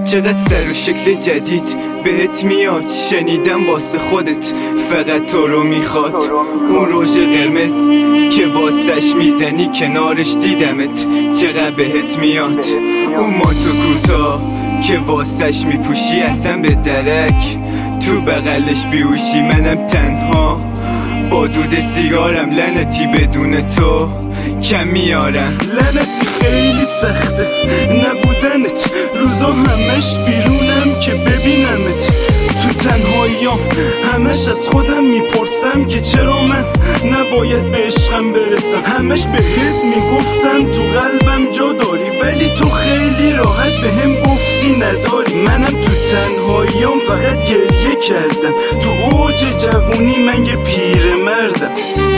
چقدر سر و شکل جدید بهت میاد، شنیدم واسه خودت فقط تو رو میخواد. اون روژ قرمز که واسش میزنی کنارش دیدمت چقدر بهت میاد. اون مانتو کوتاه که واسش میپوشی اصلا به درک، تو بغلش بیوشی منم تنها با دود سیگارم، لعنتی بدون تو کم میارم. لعنتی خیلی سخته نبودنت، روزا همش بیرونم که ببینمت. تو تنهاییام همش از خودم میپرسم که چرا من نباید به عشقم برسم. همش بهت میگفتم تو قلبم جا داری، ولی تو خیلی راحت بهم گفتی نداری. منم تو تنهاییام فقط گریه کردم، تو اوج جوونی من یه پیرمردم.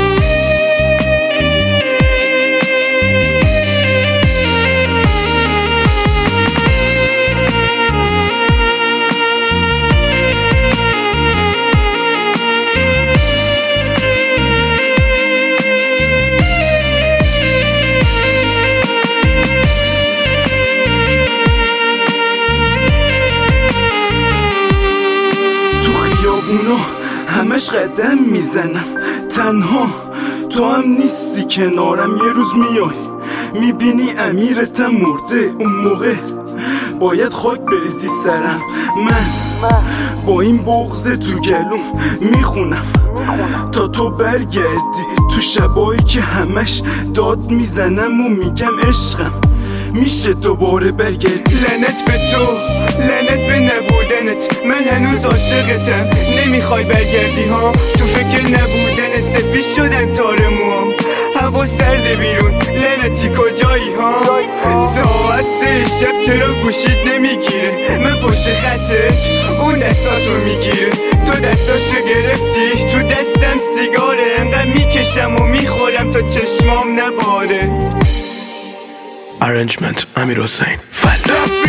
اونا همش قدم میزنم تنها، تو هم نیستی کنارم. یه روز میای میبینی امیرتم مرده، اون موقع باید خاک بریزی سرم. من با این بغض تو گلوم میخونم تا تو برگردی. تو شبایی که همش داد میزنم و میگم عشقم میشه دوباره برگردی. لعنت به تو، لعنت به نبودنت، من هنوز عاشقتم. نمیخوای برگردی ها، تو فکر نبودنت سفید شدن تار موام. هوا سرده بیرون، لعنتی کجایی ها؟ ساعت 3 شب چرا گوشید نمیگیره؟ من پشت خطت اون دستاتو میگیره، تو دستاشو گرفتی تو دستم سیگاره. انقدر میکشم و میخورم تا چشمام نباره. Arrangement Amir Hossein.